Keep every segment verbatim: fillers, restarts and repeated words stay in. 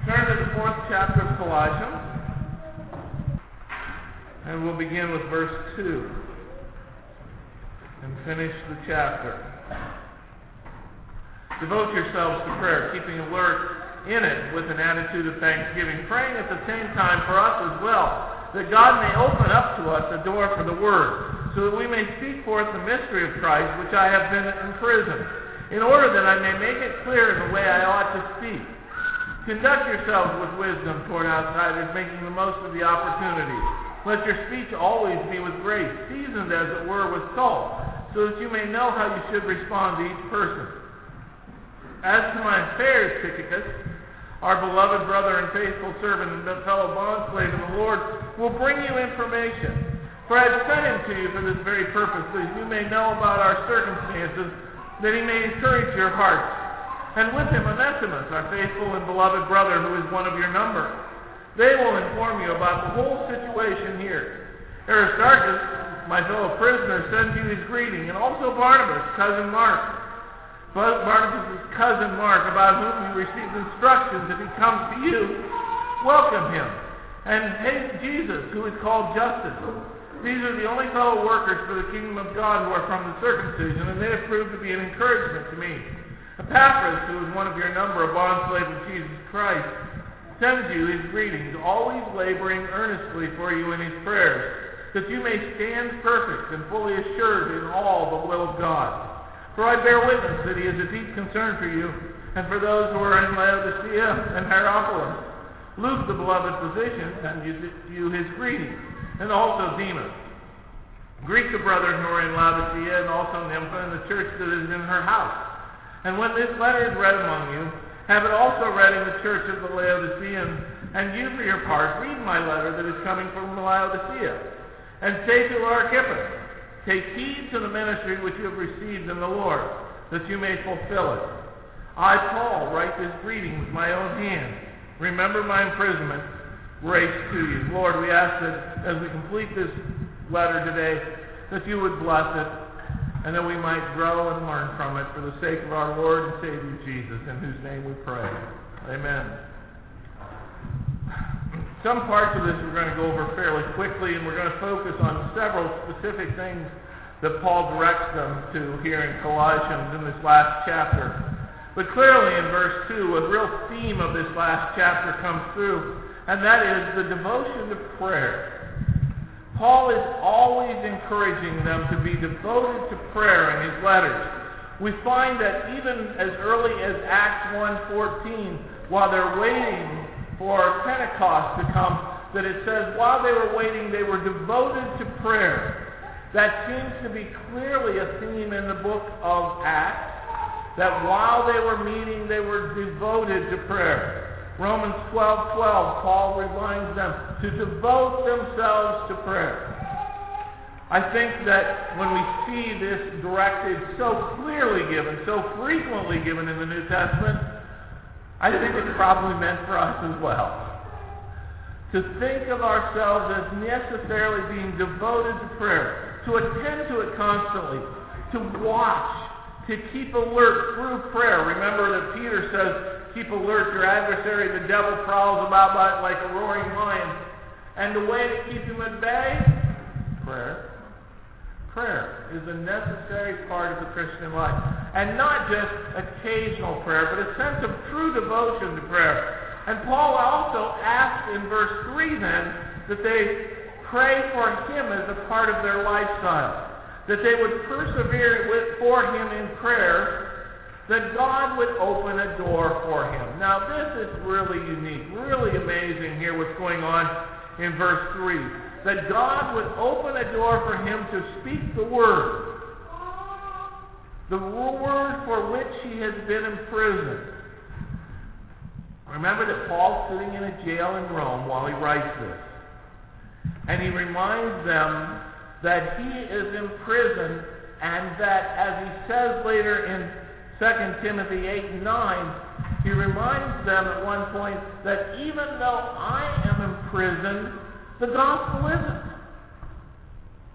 Turn to the fourth chapter of Colossians, and we'll begin with verse two and finish the chapter. Devote yourselves to prayer, keeping alert in it with an attitude of thanksgiving, praying at the same time for us as well, that God may open up to us a door for the word, so that we may speak forth the mystery of Christ, which I have been imprisoned, in order that I may make it clear in the way I ought to speak. Conduct yourselves with wisdom toward outsiders, making the most of the opportunity. Let your speech always be with grace, seasoned as it were with salt, so that you may know how you should respond to each person. As to my affairs, Tychicus, our beloved brother and faithful servant and fellow bondslave in the Lord, will bring you information. For I have sent him to you for this very purpose, that you may know about our circumstances, that he may encourage your hearts. And with him Onesimus, our faithful and beloved brother, who is one of your number. They will inform you about the whole situation here. Aristarchus, my fellow prisoner, sends you his greeting, and also Barnabas, cousin Mark. Barnabas' cousin Mark, about whom you received instructions. If he comes to you, welcome him. And hey, Jesus, who is called Justus. These are the only fellow workers for the kingdom of God who are from the circumcision, and they have proved to be an encouragement to me. Epaphras, who is one of your number, a bondslave of Jesus Christ, sends you his greetings, always laboring earnestly for you in his prayers, that you may stand perfect and fully assured in all the will of God. For I bear witness that he is a deep concern for you, and for those who are in Laodicea and Hierapolis. Luke, the beloved physician, sends you, you his greetings, and also Demas. Greet the brethren who are in Laodicea, and also Nympha, and the church that is in her house. And when this letter is read among you, have it also read in the church of the Laodiceans, and you for your part read my letter that is coming from Laodicea. And say to Archippus, take heed to the ministry which you have received in the Lord, that you may fulfill it. I, Paul, write this greeting with my own hand. Remember my imprisonment. Grace to you. Lord, we ask that as we complete this letter today, that you would bless it, and that we might grow and learn from it for the sake of our Lord and Savior Jesus, in whose name we pray. Amen. Some parts of this we're going to go over fairly quickly, and we're going to focus on several specific things that Paul directs them to here in Colossians in this last chapter. But clearly in verse two, a real theme of this last chapter comes through, and that is the devotion to prayer. Paul is always encouraging them to be devoted to prayer in his letters. We find that even as early as Acts one fourteen, while they're waiting for Pentecost to come, that it says while they were waiting, they were devoted to prayer. That seems to be clearly a theme in the book of Acts, that while they were meeting, they were devoted to prayer. Romans twelve twelve, Paul reminds them to devote themselves to prayer. I think that when we see this directed so clearly given, so frequently given in the New Testament, I think it's probably meant for us as well. To think of ourselves as necessarily being devoted to prayer, to attend to it constantly, to watch, to keep alert through prayer. Remember that Peter says, keep alert, your adversary, the devil, prowls about like a roaring lion. And the way to keep him at bay? Prayer. Prayer is a necessary part of the Christian life. And not just occasional prayer, but a sense of true devotion to prayer. And Paul also asks in verse three then, that they pray for him as a part of their lifestyle. That they would persevere with, for him in prayer, that God would open a door for him. Now this is really unique, really amazing here what's going on in verse three. That God would open a door for him to speak the word. The word for which he has been imprisoned. Remember that Paul's sitting in a jail in Rome while he writes this. And he reminds them that he is in prison, and that, as he says later in Second Timothy eight and nine, he reminds them at one point that even though I am imprisoned, the gospel isn't.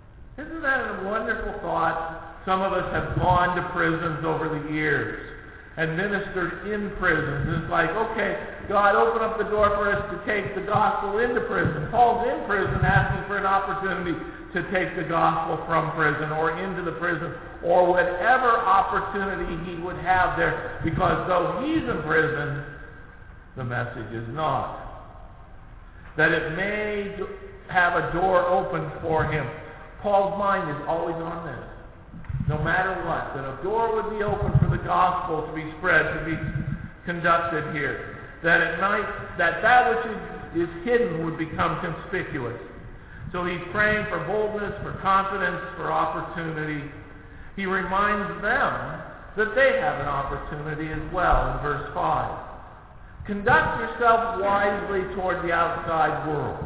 Isn't that a wonderful thought? Some of us have gone to prisons over the years, and ministered in prisons. It's like, okay, God, open up the door for us to take the gospel into prison. Paul's in prison asking for an opportunity to take the gospel from prison or into the prison or whatever opportunity he would have there, because though he's in prison, the message is not. That it may have a door open for him. Paul's mind is always on this. No matter what, that a door would be open for the gospel to be spread, to be conducted here. That at night, that that which is, is hidden would become conspicuous. So he's praying for boldness, for confidence, for opportunity. He reminds them that they have an opportunity as well in verse five. Conduct yourself wisely toward the outside world.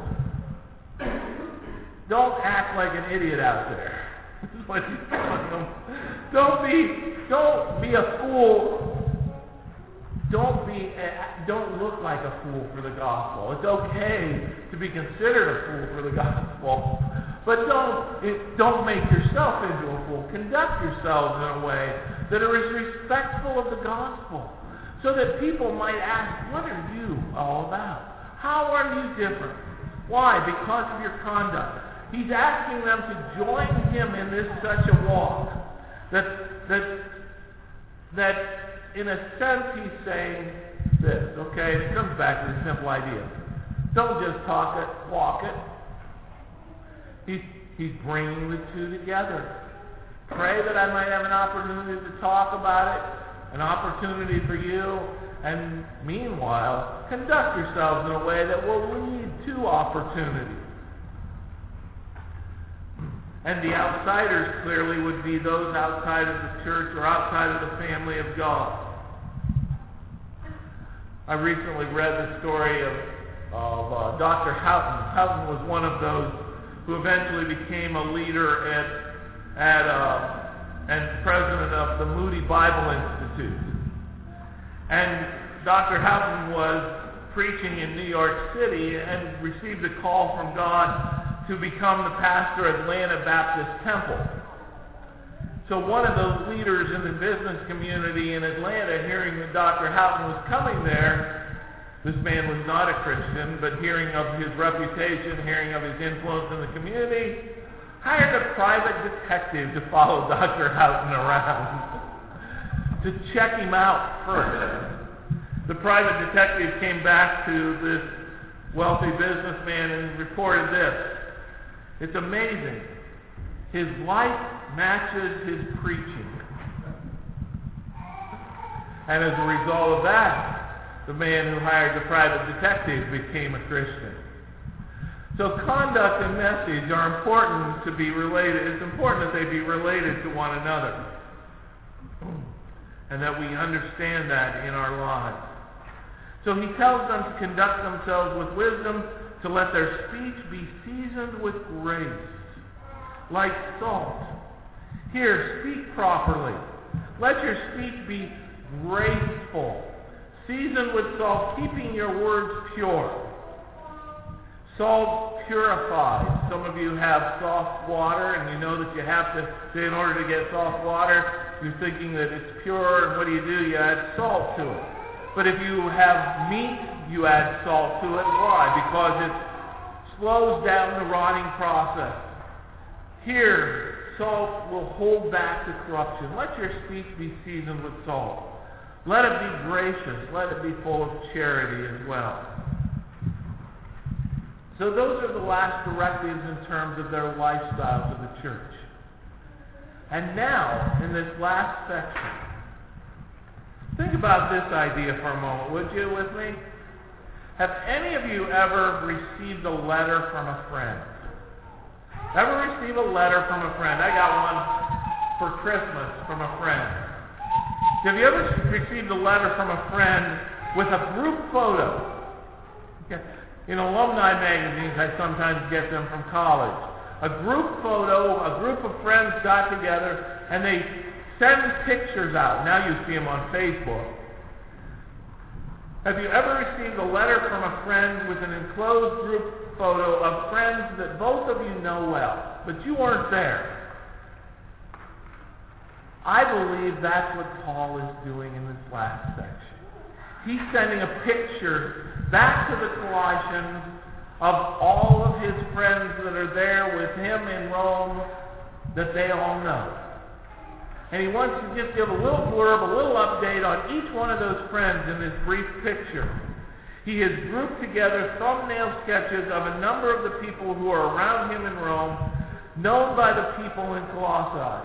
Don't act like an idiot out there. This is what he's telling them. Don't be, don't be a fool. Don't be, don't look like a fool for the gospel. It's okay to be considered a fool for the gospel, but don't, it, don't make yourself into a fool. Conduct yourselves in a way that is respectful of the gospel, so that people might ask, what are you all about? How are you different? Why? Because of your conduct. He's asking them to join him in this such a walk. That, that, that in a sense he's saying this, okay? And it comes back to the simple idea. Don't just talk it, walk it. He's, he's bringing the two together. Pray that I might have an opportunity to talk about it, an opportunity for you, and meanwhile, conduct yourselves in a way that will lead to opportunity. And the outsiders clearly would be those outside of the church or outside of the family of God. I recently read the story of, of uh, Doctor Houghton. Houghton was one of those who eventually became a leader at, at uh, and president of the Moody Bible Institute. And Doctor Houghton was preaching in New York City and received a call from God to become the pastor of Atlanta Baptist Temple. So one of those leaders in the business community in Atlanta, hearing that Doctor Houghton was coming there, this man was not a Christian, but hearing of his reputation, hearing of his influence in the community, hired a private detective to follow Doctor Houghton around to check him out first. The private detective came back to this wealthy businessman and reported this. It's amazing. His life matches his preaching. And as a result of that, the man who hired the private detective became a Christian. So conduct and message are important to be related. It's important that they be related to one another. And that we understand that in our lives. So he tells them to conduct themselves with wisdom, to let their speech be seasoned with grace, like salt. Here, speak properly. Let your speech be graceful, seasoned with salt, keeping your words pure. Salt purifies. Some of you have soft water, and you know that you have to, in order to get soft water, you're thinking that it's pure, and what do you do? You add salt to it. But if you have meat, you add salt to it. Why? Because it slows down the rotting process. Here, salt will hold back the corruption. Let your speech be seasoned with salt. Let it be gracious. Let it be full of charity as well. So those are the last directives in terms of their lifestyle to the church. And now, in this last section, think about this idea for a moment, would you, with me? Have any of you ever received a letter from a friend? Ever receive a letter from a friend? I got one for Christmas from a friend. Have you ever received a letter from a friend with a group photo? Okay. In alumni magazines, I sometimes get them from college. A group photo, a group of friends got together, and they send pictures out. Now you see them on Facebook. Have you ever received a letter from a friend with an enclosed group photo of friends that both of you know well, but you weren't there? I believe that's what Paul is doing in this last section. He's sending a picture back to the Colossians of all of his friends that are there with him in Rome that they all know. And he wants to just give a little blurb, a little update on each one of those friends in this brief picture. He has grouped together thumbnail sketches of a number of the people who are around him in Rome, known by the people in Colossae.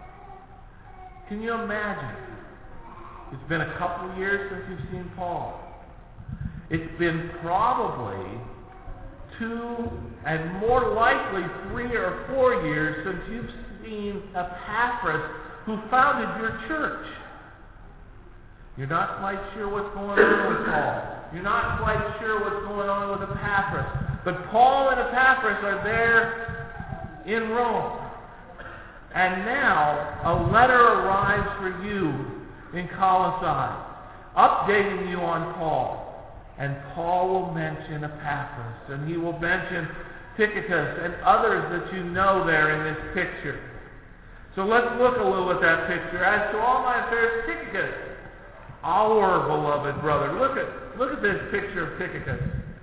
Can you imagine? It's been a couple of years since you've seen Paul. It's been probably two and more likely three or four years since you've seen Epaphras, who founded your church. You're not quite sure what's going on with Paul. You're not quite sure what's going on with Epaphras. But Paul and Epaphras are there in Rome. And now a letter arrives for you in Colossae, updating you on Paul. And Paul will mention Epaphras, and he will mention Tychicus and others that you know there in this picture. So let's look a little at that picture. As to all my affairs, Tychicus, our beloved brother. Look at, look at this picture of Tychicus.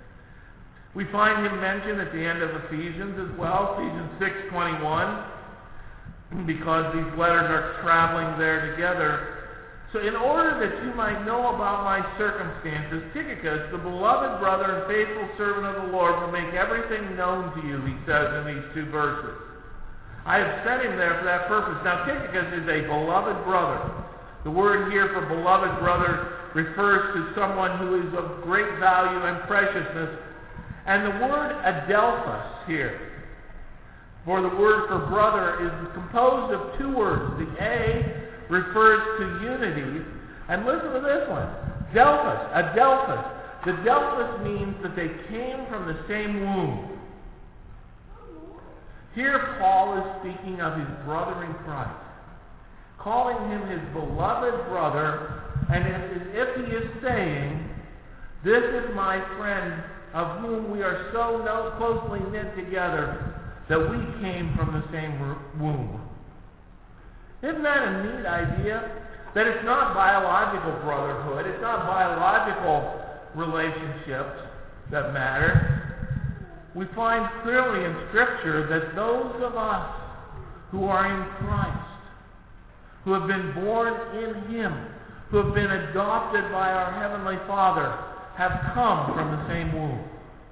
We find him mentioned at the end of Ephesians as well, Ephesians six twenty-one, because these letters are traveling there together. So in order that you might know about my circumstances, Tychicus, the beloved brother and faithful servant of the Lord, will make everything known to you, he says in these two verses. I have sent him there for that purpose. Now, Tychicus is a beloved brother. The word here for beloved brother refers to someone who is of great value and preciousness. And the word adelphos here, for the word for brother, is composed of two words. The A refers to unity. And listen to this one. Delphos, adelphos. The delphos means that they came from the same womb. Here Paul is speaking of his brother in Christ, calling him his beloved brother, and as if he is saying, this is my friend of whom we are so no closely knit together that we came from the same womb. Isn't that a neat idea? That it's not biological brotherhood, it's not biological relationships that matter. We find clearly in Scripture that those of us who are in Christ, who have been born in Him, who have been adopted by our Heavenly Father, have come from the same womb.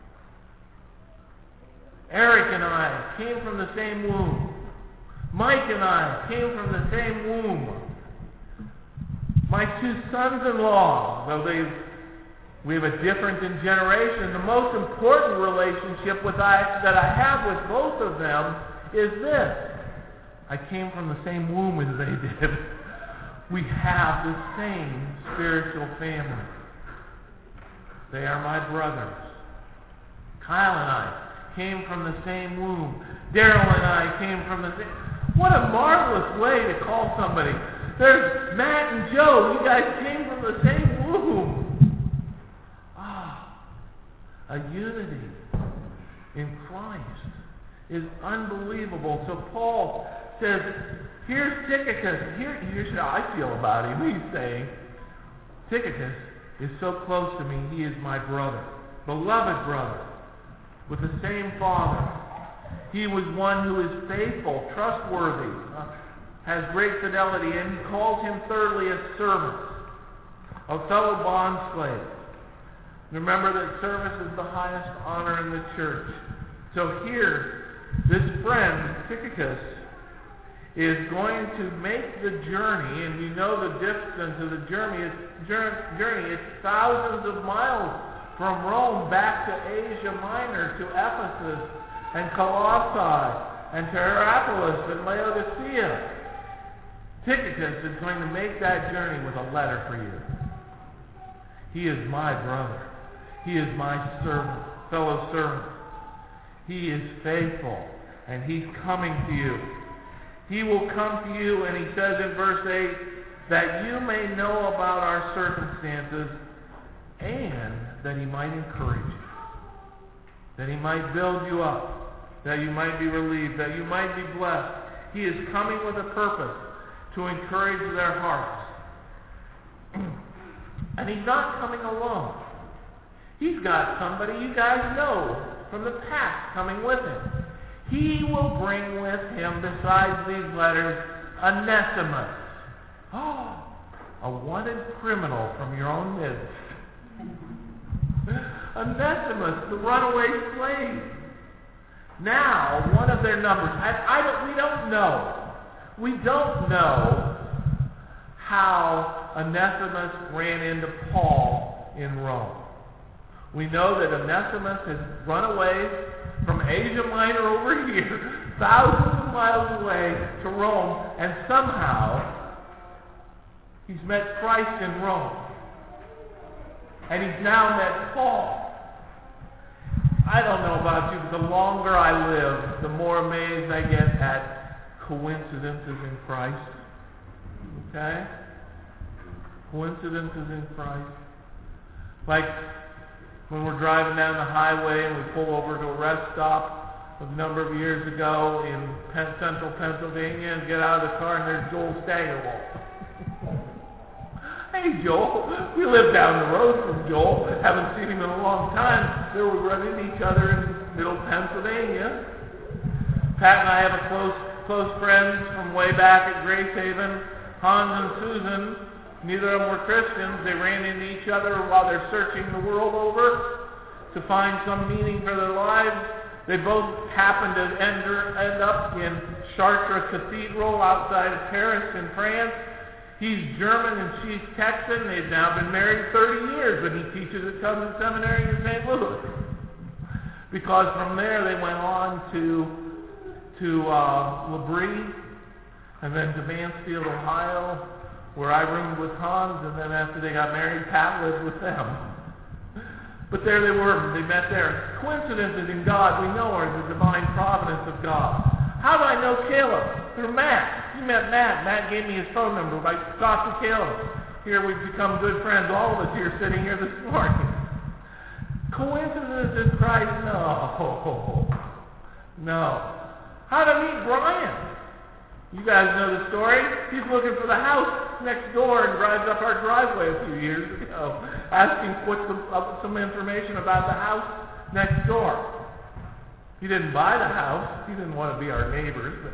Eric and I came from the same womb. Mike and I came from the same womb. My two sons-in-law, though they've we have a difference in generation, the most important relationship with I, that I have with both of them is this. I came from the same womb as they did. We have the same spiritual family. They are my brothers. Kyle and I came from the same womb. Daryl and I came from the same... What a marvelous way to call somebody. There's Matt and Joe. You guys came from the same womb. A unity in Christ is unbelievable. So Paul says, here's Tychicus. Here, here's how I feel about him. He's saying, Tychicus is so close to me, he is my brother, beloved brother, with the same father. He was one who is faithful, trustworthy, uh, has great fidelity, and he calls him thirdly a servant, a fellow bondslave. Remember that service is the highest honor in the church. So here, this friend, Tychicus, is going to make the journey, and you know the distance of the journey. It's, journey. It's thousands of miles from Rome back to Asia Minor, to Ephesus, and Colossae, and to Hierapolis, and Laodicea. Tychicus is going to make that journey with a letter for you. He is my brother. He is my servant, fellow servant. He is faithful, and he's coming to you. He will come to you, and he says in verse eight, that you may know about our circumstances, and that he might encourage you, that he might build you up, that you might be relieved, that you might be blessed. He is coming with a purpose. to encourage their hearts. And he's not coming alone. He's got somebody you guys know from the past coming with him. He will bring with him, besides these letters, Onesimus. Oh, a wanted criminal from your own midst. Onesimus, the runaway slave. Now, one of their numbers. I, I don't, we don't know. We don't know how Onesimus ran into Paul in Rome. We know that Onesimus has run away from Asia Minor over here, thousands of miles away to Rome, and somehow he's met Christ in Rome. And he's now met Paul. I don't know about you, but the longer I live, the more amazed I get at coincidences in Christ. Okay? Coincidences in Christ. Like when we're driving down the highway and we pull over to a rest stop a number of years ago in Penn, central Pennsylvania and get out of the car and there's Joel Steigerwald. Hey, Joel. We live down the road from Joel. Haven't seen him in a long time. There we run into each other in middle Pennsylvania. Pat and I have a close close friends from way back at Grace Haven. Hans and Susan, neither of them were Christians. They ran into each other while they're searching the world over to find some meaning for their lives. They both happened to end, end up in Chartres Cathedral outside of Paris in France. He's German and she's Texan. They've now been married thirty years, but he teaches at Covenant Seminary in Saint Louis. Because from there they went on to to uh, L'Abri, and then to Mansfield, Ohio, where I roomed with Hans, and then after they got married, Pat lived with them. But there they were. They met there. Coincidences in God, we know, are the divine providence of God. How do I know Caleb? Through Matt. You met Matt. Matt gave me his phone number. I talked to Caleb. Here we've become good friends, all of us here sitting here this morning. Coincidence in Christ? No. No. How to meet Brian? You guys know the story. He's looking for the house next door and drives up our driveway a few years ago, asking what's the, uh, some information about the house next door. He didn't buy the house. He didn't want to be our neighbors, but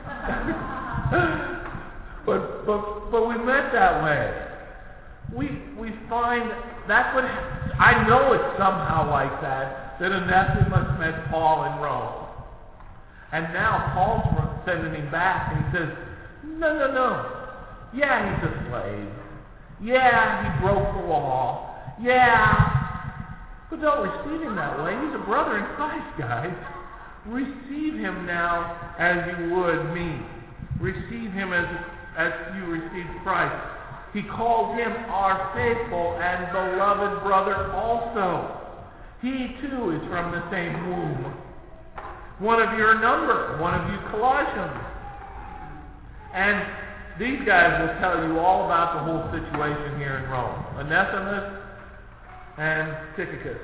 but, but but we met that way. We we find that's what I know it's somehow like that that Onesimus met Paul in Rome. And now Paul's sending him back, and he says, no, no, no. Yeah, he's a slave. Yeah, he broke the law. Yeah. But don't receive him that way. He's a brother in Christ, guys. Receive him now as you would me. Receive him as, as you received Christ. He called him our faithful and beloved brother also. He too is from the same womb. One of your number, one of you Colossians. And these guys will tell you all about the whole situation here in Rome. Onesimus and Tychicus.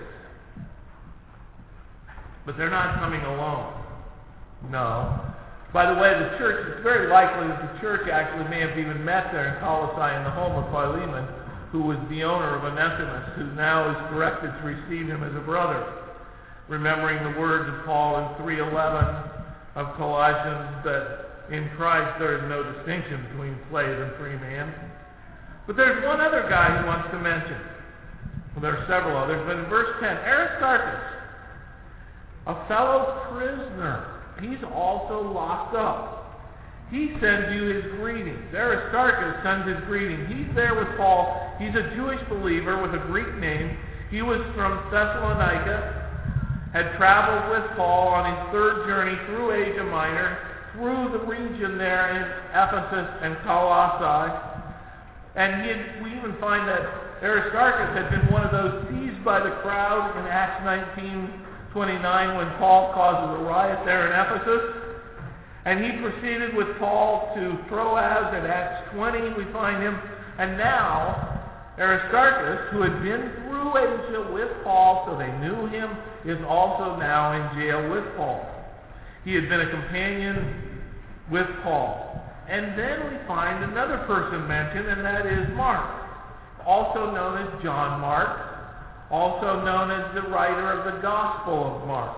But they're not coming alone. No. By the way, the church, it's very likely that the church actually may have even met there in Colossae in the home of Philemon, who was the owner of Onesimus, who now is directed to receive him as a brother. Remembering the words of Paul in three eleven of Colossians that in Christ there is no distinction between slave and free man. But there's one other guy he wants to mention. Well, there are several others, but in verse ten, Aristarchus, a fellow prisoner. He's also locked up. He sends you his greetings. Aristarchus sends his greeting. He's there with Paul. He's a Jewish believer with a Greek name. He was from Thessalonica, had traveled with Paul on his third journey through Asia Minor, through the region there in Ephesus and Colossae. And he had, we even find that Aristarchus had been one of those seized by the crowd in Acts nineteen twenty-nine when Paul causes a riot there in Ephesus. And he proceeded with Paul to Troas in Acts twenty, we find him. And now, Aristarchus, who had been through Asia with Paul, so they knew him, is also now in jail with Paul. He had been a companion with Paul. And then we find another person mentioned, and that is Mark, also known as John Mark, also known as the writer of the Gospel of Mark.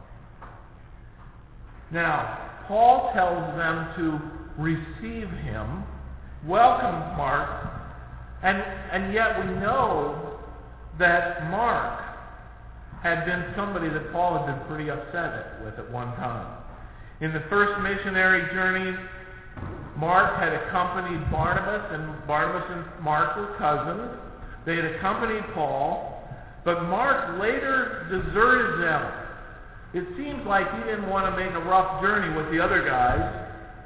Now, Paul tells them to receive him, welcomes Mark, and, and yet we know that Mark had been somebody that Paul had been pretty upset with at one time. In the first missionary journeys, Mark had accompanied Barnabas, and Barnabas and Mark were cousins. They had accompanied Paul, but Mark later deserted them. It seems like he didn't want to make a rough journey with the other guys,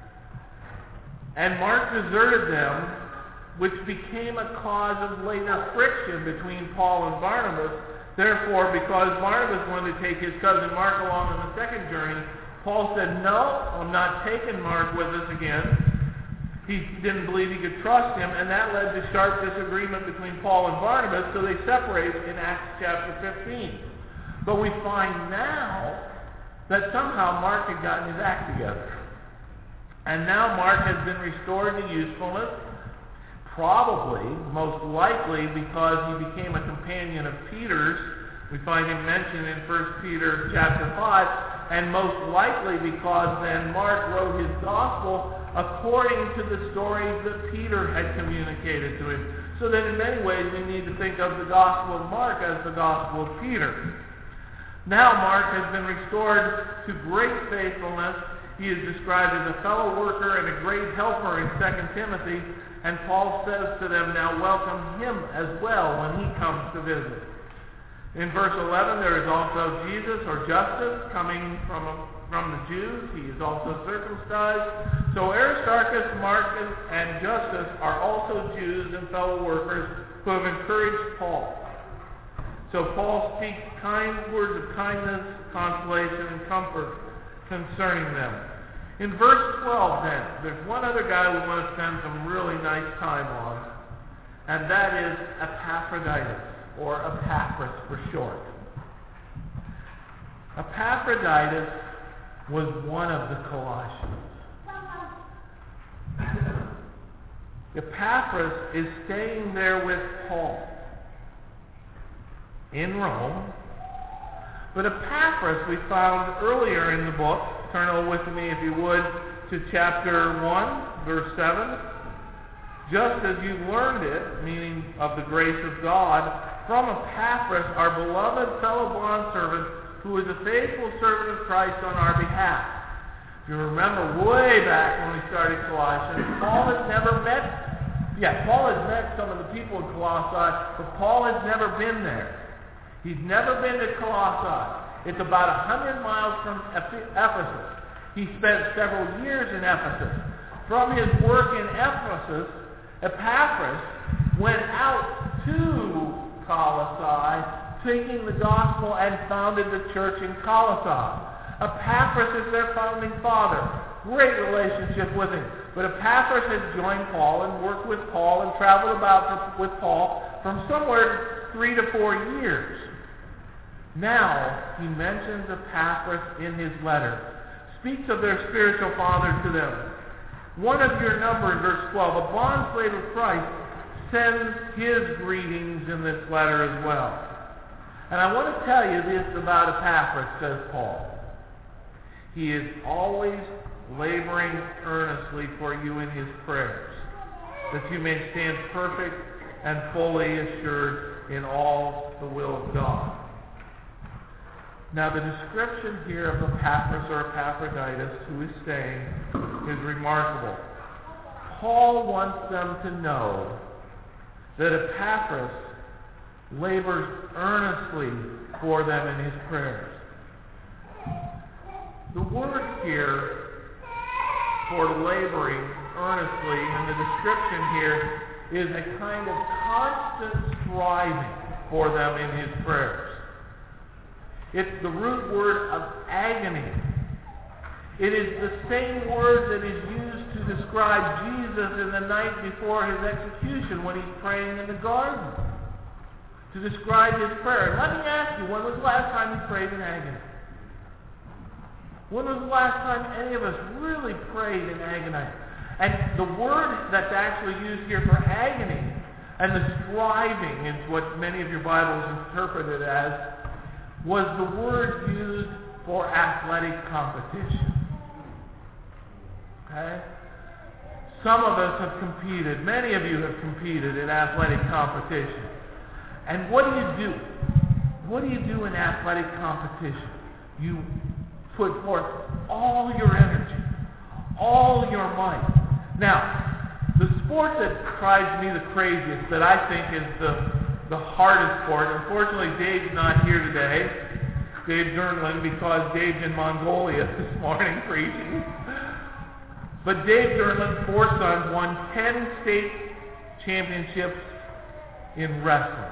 and Mark deserted them, which became a cause of later friction between Paul and Barnabas. Therefore, because Barnabas wanted to take his cousin Mark along on the second journey, Paul said, "No, I'm not taking Mark with us again." He didn't believe he could trust him, and that led to sharp disagreement between Paul and Barnabas, so they separated in Acts chapter fifteen. But we find now that somehow Mark had gotten his act together. And now Mark has been restored to usefulness, probably, most likely, because he became a companion of Peter's. We find him mentioned in First Peter chapter five, and most likely because then Mark wrote his gospel according to the stories that Peter had communicated to him. So that in many ways we need to think of the Gospel of Mark as the Gospel of Peter. Now Mark has been restored to great faithfulness. He is described as a fellow worker and a great helper in Second Timothy, and Paul says to them, now welcome him as well when he comes to visit. In verse eleven, there is also Jesus, or Justus, coming from a from the Jews. He is also circumcised. So Aristarchus, Marcus, and Justus are also Jews and fellow workers who have encouraged Paul. So Paul speaks kind words of kindness, consolation, and comfort concerning them. In verse twelve then, there's one other guy we want to spend some really nice time on, and that is Epaphroditus, or Epaphras for short. Epaphroditus was one of the Colossians. Epaphras is staying there with Paul in Rome. But Epaphras we found earlier in the book. Turn over with me, if you would, to chapter one, verse seven. Just as you learned it, meaning of the grace of God, from Epaphras, our beloved fellow bondservant, who is a faithful servant of Christ on our behalf. If you remember way back when we started Colossians, Paul has never met, yeah, Paul has met some of the people in Colossae, but Paul has never been there. He's never been to Colossae. It's about a hundred miles from Ephesus. He spent several years in Ephesus. From his work in Ephesus, Epaphras went out to Colossae, taking the gospel, and founded the church in Colossae. Epaphras is their founding father. Great relationship with him. But Epaphras has joined Paul and worked with Paul and traveled about with Paul from somewhere three to four years. Now, he mentions Epaphras in his letter. Speaks of their spiritual father to them. One of your number in verse twelve, a bondslave of Christ, sends his greetings in this letter as well. And I want to tell you this about Epaphras, says Paul. He is always laboring earnestly for you in his prayers, that you may stand perfect and fully assured in all the will of God. Now the description here of Epaphras or Epaphroditus, who is staying, is remarkable. Paul wants them to know that Epaphras labors earnestly for them in his prayers. The word here for laboring earnestly in the description here is a kind of constant striving for them in his prayers. It's the root word of agony. It is the same word that is used to describe Jesus in the night before his execution when he's praying in the garden, to describe his prayer. Let me ask you, when was the last time you prayed in agony? When was the last time any of us really prayed in agony? And the word that's actually used here for agony and the striving is what many of your Bibles interpret it as, was the word used for athletic competition. Okay? Some of us have competed, many of you have competed in athletic competition. And what do you do? What do you do in athletic competition? You put forth all your energy, all your might. Now, the sport that drives me the craziest, that I think is the, the hardest sport, unfortunately Dave's not here today, Dave Durnland, because Dave's in Mongolia this morning preaching. But Dave Durnland's four sons won ten state championships in wrestling.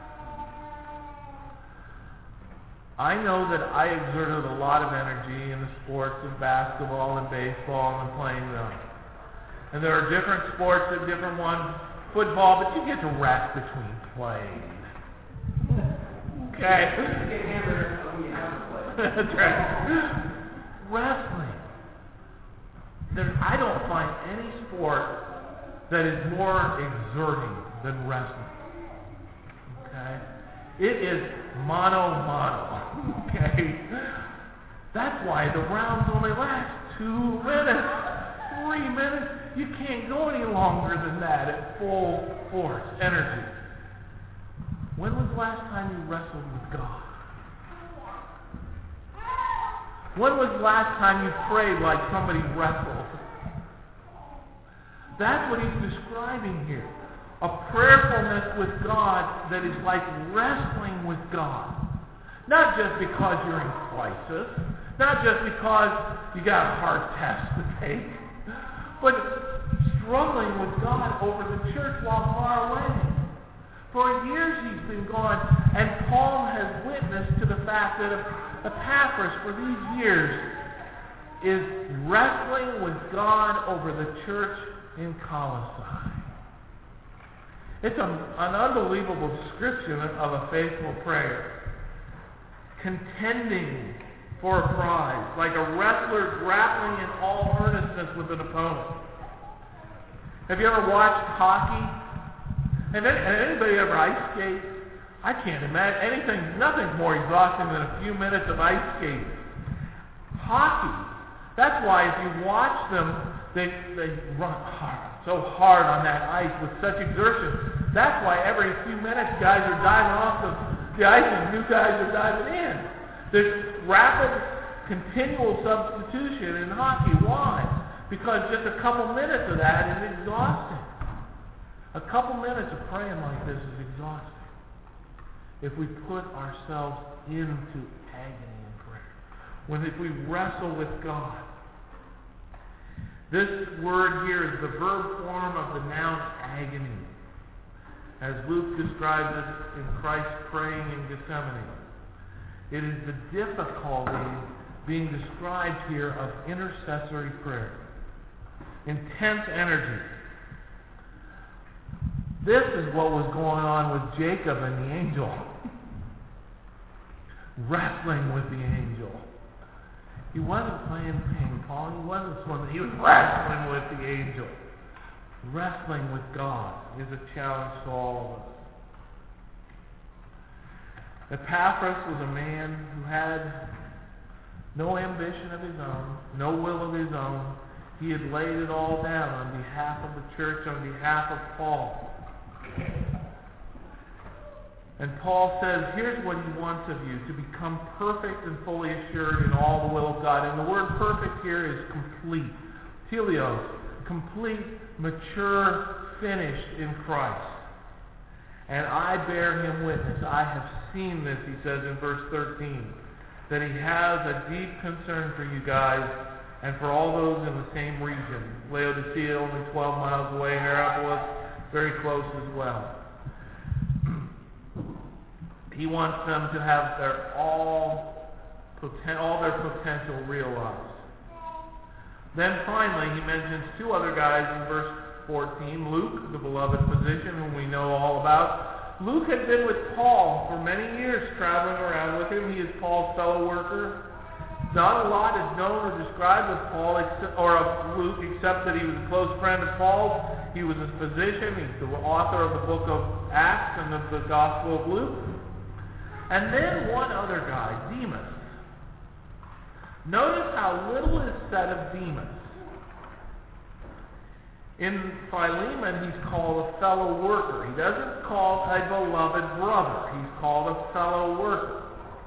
I know that I exerted a lot of energy in the sports of basketball and baseball and playing them. And there are different sports and different ones. Football, but you get to rest between plays. Okay? That's right. Wrestling. There, I don't find any sport that is more exerting than wrestling. Okay? It is mano-mano. Okay? That's why the rounds only last two minutes, three minutes. You can't go any longer than that at full force, energy. When was the last time you wrestled with God? When was the last time you prayed like somebody wrestled? That's what he's describing here. A prayerfulness with God that is like wrestling with God. Not just because you're in crisis, not just because you got a hard test to take, but struggling with God over the church while far away. For years he's been gone, and Paul has witnessed to the fact that Epaphras for these years is wrestling with God over the church in Colossae. It's a, an unbelievable description of a faithful prayer. Contending for a prize, like a wrestler grappling in all earnestness with an opponent. Have you ever watched hockey? Have anybody ever ice skate? I can't imagine anything, nothing's more exhausting than a few minutes of ice skating. Hockey. That's why if you watch them, they, they run hard, so hard on that ice with such exertion. That's why every few minutes guys are diving off the, the ice and new guys are diving in. There's rapid, continual substitution in hockey. Why? Because just a couple minutes of that is exhausting. A couple minutes of praying like this is exhausting. If we put ourselves into agony in prayer. When if we wrestle with God. This word here is the verb form of the noun agony. As Luke describes it in Christ praying in Gethsemane. It is the difficulty being described here of intercessory prayer. Intense energy. This is what was going on with Jacob and the angel. Wrestling with the angel. He wasn't playing ping pong. He wasn't swimming. He was wrestling with the angel. Wrestling with God is a challenge to all of us. Epaphras was a man who had no ambition of his own, no will of his own. He had laid it all down on behalf of the church, on behalf of Paul. And Paul says, here's what he wants of you, to become perfect and fully assured in all the will of God. And the word perfect here is complete. Teleos, complete, mature, finished in Christ. And I bear him witness. I have seen this, he says in verse thirteen, that he has a deep concern for you guys and for all those in the same region. Laodicea, only twelve miles away. Hierapolis, very close as well. He wants them to have their all, poten- all their potential realized. Then finally, he mentions two other guys in verse fourteen. Luke, the beloved physician whom we know all about. Luke had been with Paul for many years, traveling around with him. He is Paul's fellow worker. Not a lot is known or described of Paul except, or of Luke, except that he was a close friend of Paul's. He was a physician. He's the author of the book of Acts and of the Gospel of Luke. And then one other guy, Demas. Notice how little is said of Demas. In Philemon, he's called a fellow worker. He doesn't call a beloved brother. He's called a fellow worker.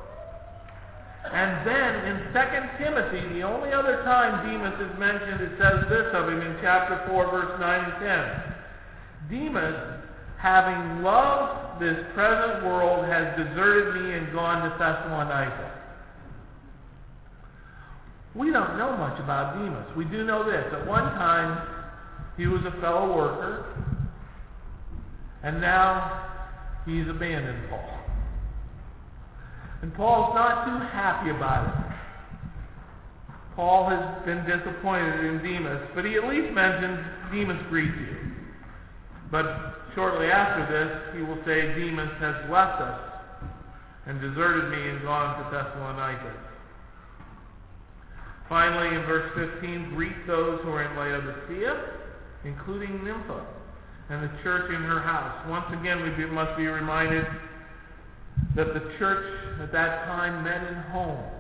And then in Second Timothy, the only other time Demas is mentioned, it says this of him in chapter four, verse nine and ten. Demas, having loved this present world, has deserted me and gone to Thessalonica. We don't know much about Demas. We do know this. At one time, he was a fellow worker, and now he's abandoned Paul. And Paul's not too happy about it. Paul has been disappointed in Demas, but he at least mentions Demas greets you. But shortly after this, he will say, Demas has left us and deserted me and gone to Thessalonica. Finally, in verse fifteen, greet those who are in Laodicea, including Nympha and the church in her house. Once again, we must be reminded that the church at that time met in homes.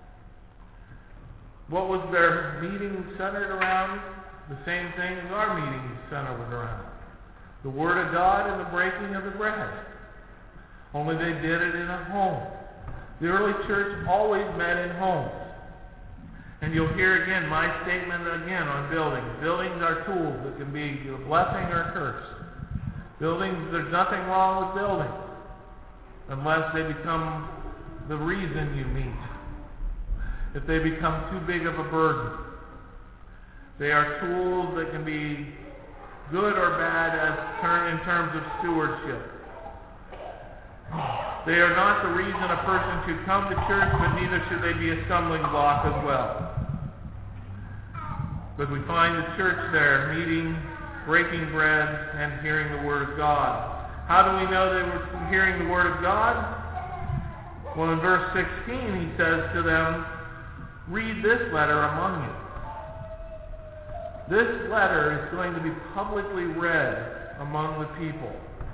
What was their meeting centered around? The same thing as our meeting is centered around. The Word of God and the breaking of the bread. Only they did it in a home. The early church always met in homes. And you'll hear again my statement again on buildings. Buildings are tools that can be a blessing or a curse. Buildings, there's nothing wrong with buildings unless they become the reason you meet. If they become too big of a burden. They are tools that can be good or bad as ter- in terms of stewardship. They are not the reason a person should come to church, but neither should they be a stumbling block as well. But we find the church there meeting, breaking bread, and hearing the Word of God. How do we know they were hearing the Word of God? Well, in verse sixteen, he says to them, read this letter among you. This letter is going to be publicly read among the people.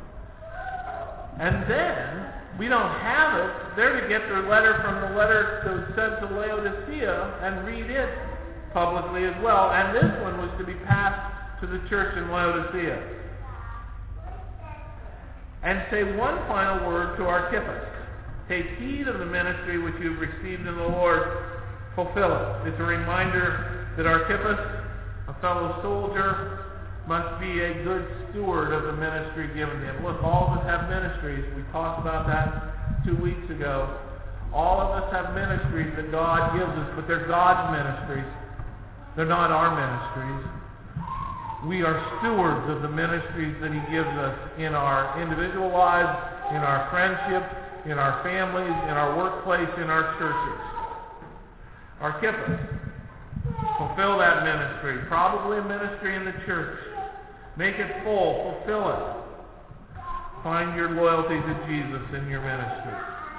And then, we don't have it. They're to get their letter from the letter that was sent to Laodicea and read it publicly as well. And this one was to be passed to the church in Laodicea. And say one final word to Archippus. Take heed of the ministry which you've received in the Lord. Fulfill it. It's a reminder that Archippus, a fellow soldier, must be a good steward of the ministry given him. Look, all of us have ministries. We talked about that two weeks ago. All of us have ministries that God gives us, but they're God's ministries. They're not our ministries. We are stewards of the ministries that He gives us in our individual lives, in our friendships, in our families, in our workplace, in our churches. Archippus, fulfill that ministry. Probably a ministry in the church. Make it full. Fulfill it. Find your loyalty to Jesus in your ministry.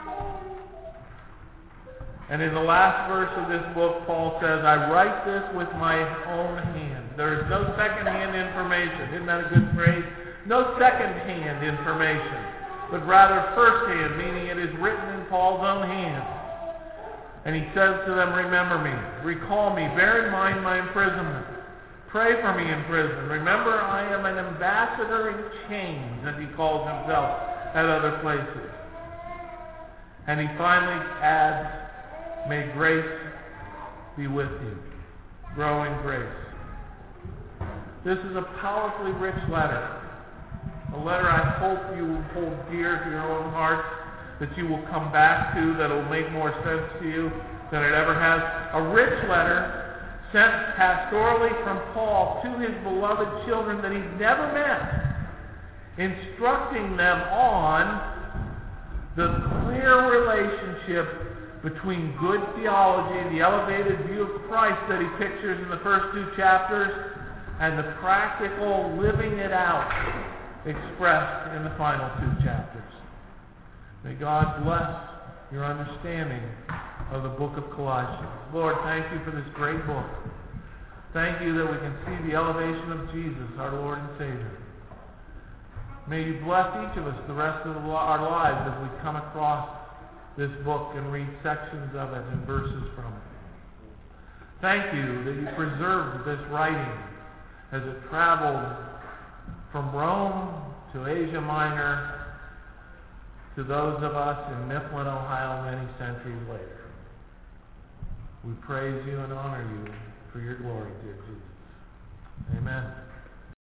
And in the last verse of this book, Paul says, I write this with my own hand. There is no second-hand information. Isn't that a good phrase? No second-hand information, but rather first-hand, meaning it is written in Paul's own hand. And he says to them, remember me, recall me, bear in mind my imprisonment. Pray for me in prison. Remember, I am an ambassador in chains, as he calls himself at other places. And he finally adds, may grace be with you. Grow in grace. This is a powerfully rich letter. A letter I hope you will hold dear to your own heart, that you will come back to, that will make more sense to you than it ever has. A rich letter sent pastorally from Paul to his beloved children that he's never met, instructing them on the clear relationship between good theology, the elevated view of Christ that he pictures in the first two chapters, and the practical living it out expressed in the final two chapters. May God bless your understanding of the book of Colossians. Lord, thank you for this great book. Thank you that we can see the elevation of Jesus, our Lord and Savior. May you bless each of us the rest of our lives as we come across this book and read sections of it and verses from it. Thank you that you preserved this writing as it traveled from Rome to Asia Minor to those of us in Mifflin, Ohio, many centuries later. We praise you and honor you for your glory, dear Jesus. Amen.